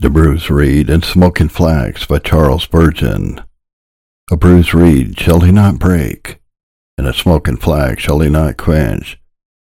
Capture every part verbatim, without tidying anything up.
The bruised reed and smoking flax by Charles Spurgeon. A bruised reed shall he not break, and a smoking flax shall he not quench.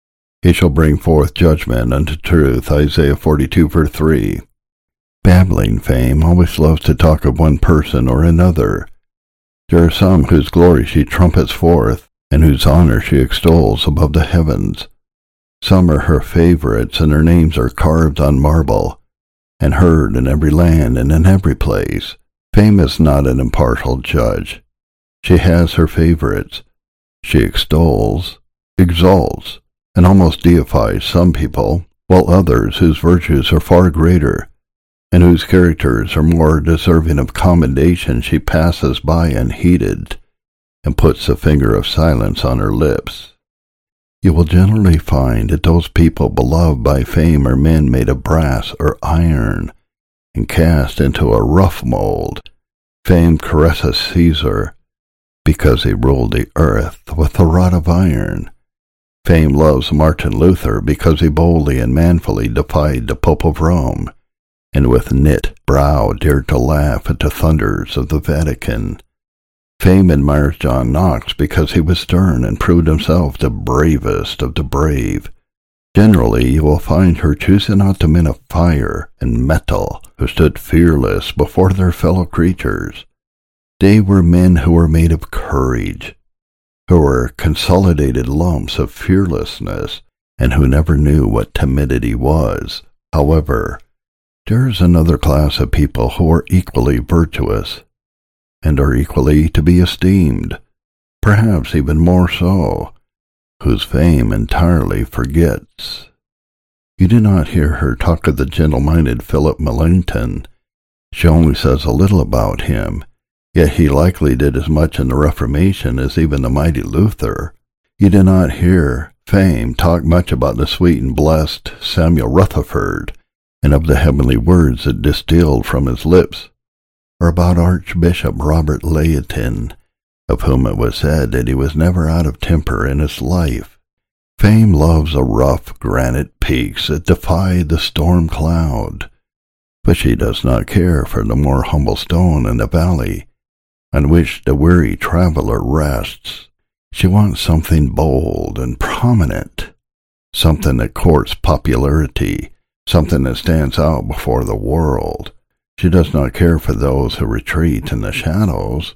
He shall bring forth judgment unto truth, Isaiah forty-two, verse three. Babbling fame always loves to talk of one person or another. There are some whose glory she trumpets forth, and whose honor she extols above the heavens. Some are her favorites, and their names are carved on marble, and heard in every land and in every place. Fame is not an impartial judge. She has her favorites. She extols, exalts, and almost deifies some people, while others whose virtues are far greater, and whose characters are more deserving of commendation, she passes by unheeded, and puts a finger of silence on her lips. You will generally find that those people beloved by fame are men made of brass or iron, and cast into a rough mold. Fame caresses Caesar, because he ruled the earth with a rod of iron. Fame loves Martin Luther, because he boldly and manfully defied the Pope of Rome, and with knit brow dared to laugh at the thunders of the Vatican. Fame admires John Knox, because he was stern and proved himself the bravest of the brave. Generally, you will find her choosing out the men of fire and metal, who stood fearless before their fellow creatures. They were men who were made of courage, who were consolidated lumps of fearlessness, and who never knew what timidity was. However, there is another class of people who are equally virtuous, and are equally to be esteemed, perhaps even more so, whose fame entirely forgets. You do not hear her talk of the gentle-minded Philip Melanchthon. She only says a little about him, yet he likely did as much in the Reformation as even the mighty Luther. You do not hear fame talk much about the sweet and blessed Samuel Rutherford, and of the heavenly words that distilled from his lips, or about Archbishop Robert Layton, of whom it was said that he was never out of temper in his life. Fame loves the rough granite peaks that defy the storm cloud, but she does not care for the more humble stone in the valley, on which the weary traveler rests. She wants something bold and prominent, something that courts popularity, something that stands out before the world. She does not care for those who retreat in the shadows.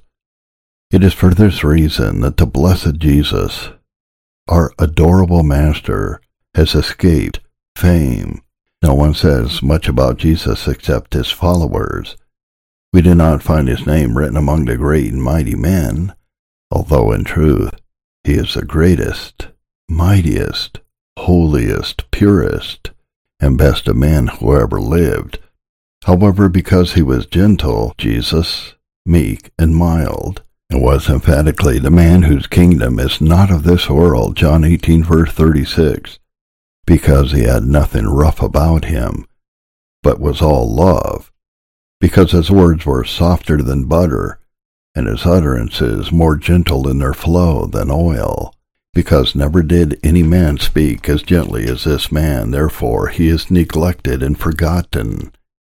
It is for this reason that the blessed Jesus, our adorable Master, has escaped fame. No one says much about Jesus except his followers. We do not find his name written among the great and mighty men, although in truth he is the greatest, mightiest, holiest, purest, and best of men who ever lived. However, because he was gentle, Jesus, meek and mild, and was emphatically the man whose kingdom is not of this world, John eighteen, verse thirty-six, because he had nothing rough about him, but was all love, because his words were softer than butter, and his utterances more gentle in their flow than oil, because never did any man speak as gently as this man, therefore he is neglected and forgotten.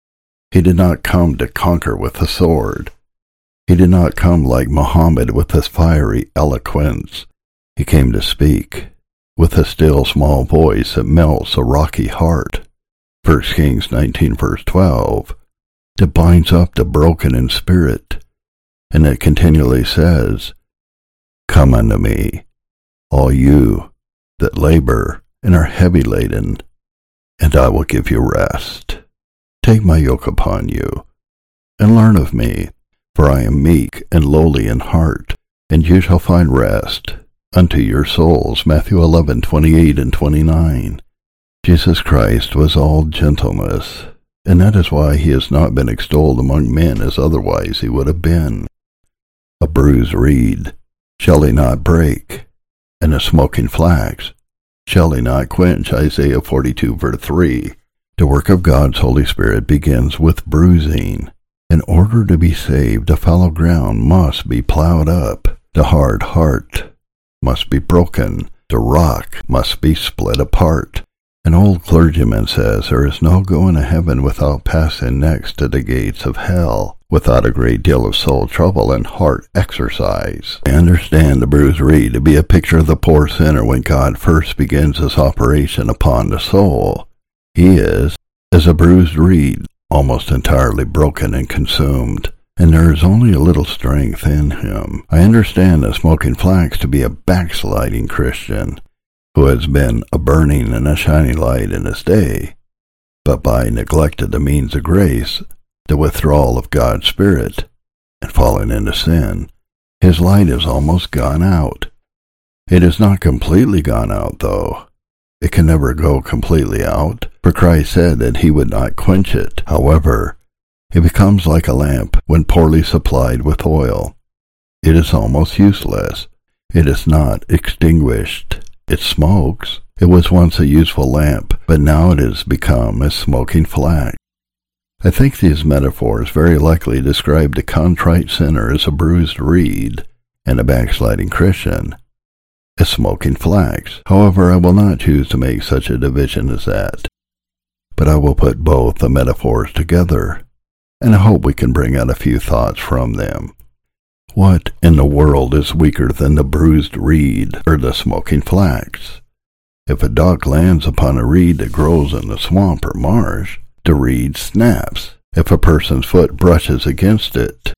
He did not come to conquer with the sword. He did not come like Muhammad with his fiery eloquence. He came to speak with a still small voice that melts a rocky heart. First Kings nineteen, verse twelve, that binds up the broken in spirit, and it continually says, "Come unto me, all you that labor and are heavy laden, and I will give you rest. Take my yoke upon you, and learn of me, for I am meek and lowly in heart, and you shall find rest unto your souls." Matthew eleven, twenty-eight and twenty-nine. Jesus Christ was all gentleness, and that is why he has not been extolled among men as otherwise he would have been. A bruised reed shall he not break, and a smoking flax shall he not quench. Isaiah forty-two, verse three. The work of God's Holy Spirit begins with bruising. In order to be saved, the fallow ground must be plowed up, the hard heart must be broken, the rock must be split apart, An old clergyman says there is no going to heaven without passing next to the gates of hell, without a great deal of soul trouble and heart exercise. I understand the bruised reed to be a picture of the poor sinner when God first begins his operation upon the soul. He is, as a bruised reed, almost entirely broken and consumed, and there is only a little strength in him. I understand the smoking flax to be a backsliding Christian, who has been a burning and a shining light in his day, but by neglecting the means of grace, the withdrawal of God's Spirit, and falling into sin, his light is almost gone out. It is not completely gone out, though. It can never go completely out, for Christ said that he would not quench it. However, it becomes like a lamp when poorly supplied with oil. It is almost useless. It is not extinguished. It smokes. It was once a useful lamp, but now it has become a smoking flax. I think these metaphors very likely describe the contrite sinner as a bruised reed, and a backsliding Christian a smoking flax. However, I will not choose to make such a division as that, but I will put both the metaphors together, and I hope we can bring out a few thoughts from them. What in the world is weaker than the bruised reed or the smoking flax? If a duck lands upon a reed that grows in the swamp or marsh, the reed snaps. If a person's foot brushes against it,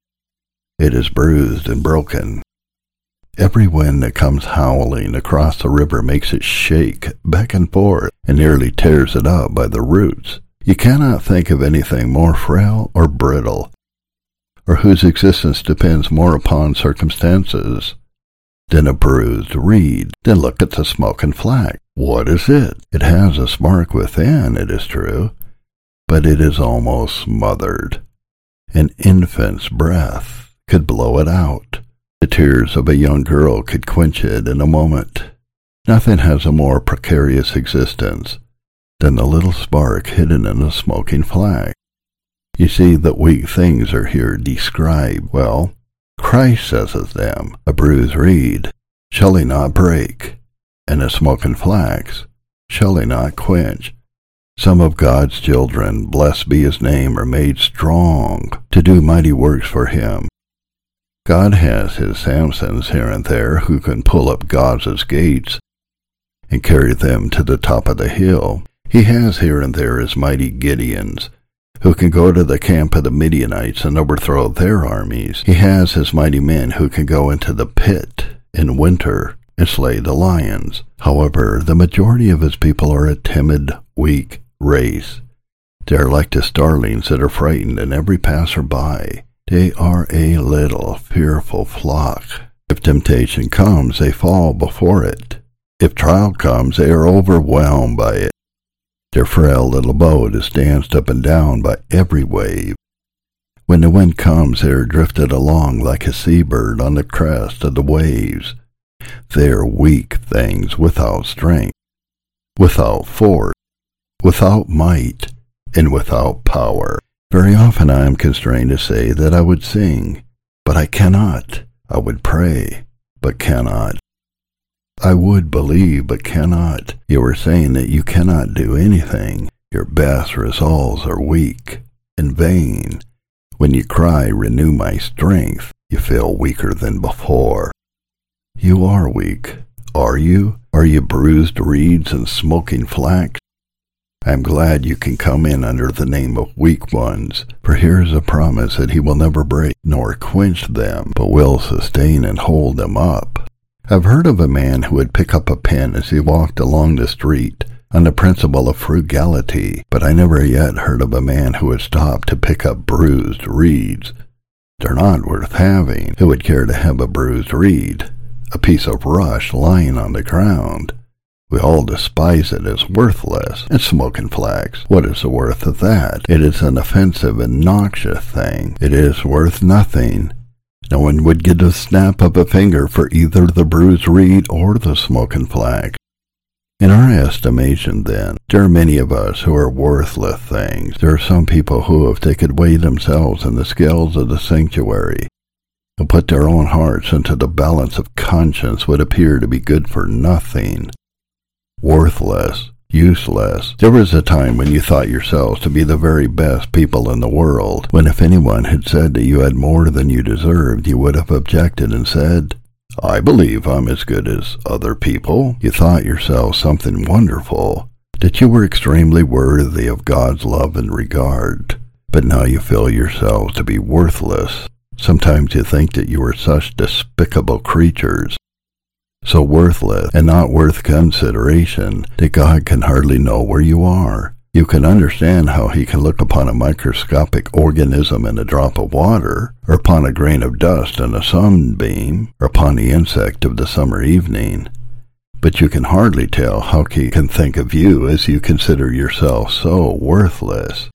it is bruised and broken. Every wind that comes howling across the river makes it shake back and forth and nearly tears it up by the roots. You cannot think of anything more frail or brittle, or whose existence depends more upon circumstances, than a bruised reed. Then look at the smoking flax. What is it? It has a spark within, it is true, but it is almost smothered. An infant's breath could blow it out. The tears of a young girl could quench it in a moment. Nothing has a more precarious existence than the little spark hidden in a smoking flax. You see that weak things are here described. Well, Christ says of them, a bruised reed shall he not break, and a smoking flax shall he not quench. Some of God's children, blessed be his name, are made strong to do mighty works for him. God has his Samsons here and there who can pull up Gaza's gates and carry them to the top of the hill. He has here and there his mighty Gideons who can go to the camp of the Midianites and overthrow their armies. He has his mighty men who can go into the pit in winter and slay the lions. However, the majority of his people are a timid, weak race. They are like the starlings that are frightened in every passer-by. They are a little, fearful flock. If temptation comes, they fall before it. If trial comes, they are overwhelmed by it. Their frail little boat is danced up and down by every wave. When the wind comes, they are drifted along like a seabird on the crest of the waves. They are weak things without strength, without force, without might, and without power. Very often I am constrained to say that I would sing, but I cannot. I would pray, but cannot. I would believe, but cannot. You are saying that you cannot do anything. Your best resolves are weak and vain. When you cry, renew my strength, you feel weaker than before. You are weak, are you? Are you bruised reeds and smoking flax? I am glad you can come in under the name of weak ones, for here is a promise that he will never break nor quench them, but will sustain and hold them up. I've heard of a man who would pick up a pen as he walked along the street on the principle of frugality, but I never yet heard of a man who would stop to pick up bruised reeds. They're not worth having. Who would care to have a bruised reed, a piece of rush lying on the ground? We all despise it as worthless. And smoking flax, what is the worth of that? It is an offensive and noxious thing. It is worth nothing. No one would give a snap of a finger for either the bruised reed or the smoking flax. In our estimation, then, there are many of us who are worthless things. There are some people who have taken away themselves in the scales of the sanctuary and put their own hearts into the balance of conscience would appear to be good for nothing. Worthless, useless. There was a time when you thought yourselves to be the very best people in the world, when if anyone had said that you had more than you deserved, you would have objected and said, I believe I'm as good as other people. You thought yourself something wonderful, that you were extremely worthy of God's love and regard. But now you feel yourselves to be worthless. Sometimes you think that you are such despicable creatures, so worthless and not worth consideration, that God can hardly know where you are. You can understand how he can look upon a microscopic organism in a drop of water, or upon a grain of dust in a sunbeam, or upon the insect of the summer evening. But you can hardly tell how he can think of you as you consider yourself so worthless.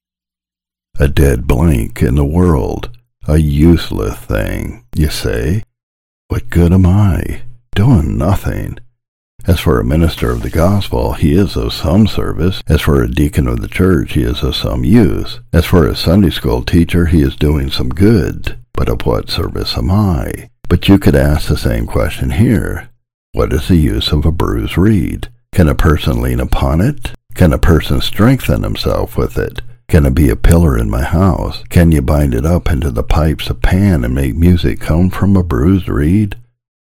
A dead blank in the world, a useless thing. You say, what good am I? Doing nothing. As for a minister of the gospel, he is of some service. As for a deacon of the church, he is of some use. As for a Sunday school teacher, he is doing some good. But of what service am I? But you could ask the same question here. What is the use of a bruised reed? Can a person lean upon it? Can a person strengthen himself with it? Can it be a pillar in my house? Can you bind it up into the pipes of Pan and make music come from a bruised reed?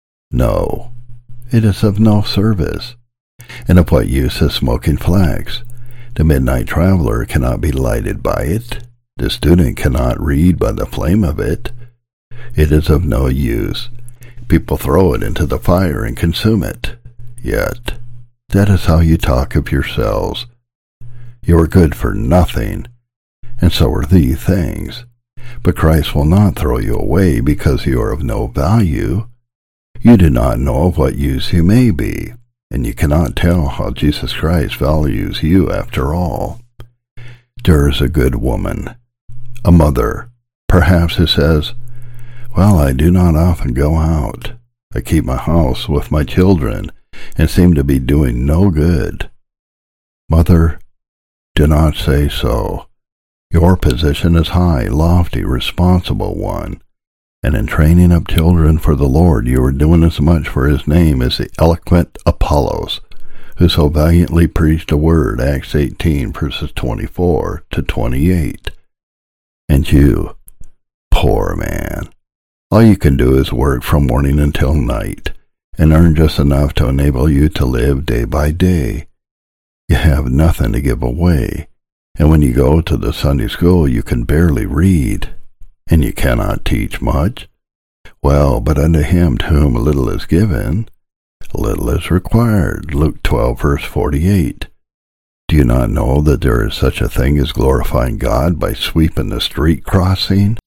No. It is of no service. And of what use is smoking flax? The midnight traveler cannot be lighted by it. The student cannot read by the flame of it. It is of no use. People throw it into the fire and consume it. Yet, that is how you talk of yourselves. You are good for nothing, and so are these things. But Christ will not throw you away because you are of no value. You do not know of what use you may be, and you cannot tell how Jesus Christ values you after all. There is a good woman, a mother, perhaps, who says, well, I do not often go out. I keep my house with my children and seem to be doing no good. Mother, do not say so. Your position is high, lofty, responsible one. And in training up children for the Lord, you are doing as much for his name as the eloquent Apollos, who so valiantly preached the word, Acts eighteen, verses twenty-four to twenty-eight. And you, poor man, all you can do is work from morning until night, and earn just enough to enable you to live day by day. You have nothing to give away, and when you go to the Sunday school, you can barely read. And you cannot teach much? Well, but unto him to whom little is given, little is required. Luke twelve, verse forty-eight. Do you not know that there is such a thing as glorifying God by sweeping the street crossing?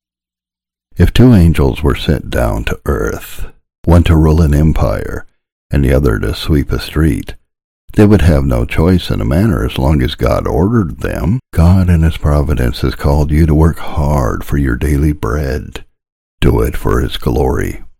If two angels were sent down to earth, one to rule an empire, and the other to sweep a street, they would have no choice in a matter as long as God ordered them. God in his providence has called you to work hard for your daily bread. Do it for his glory.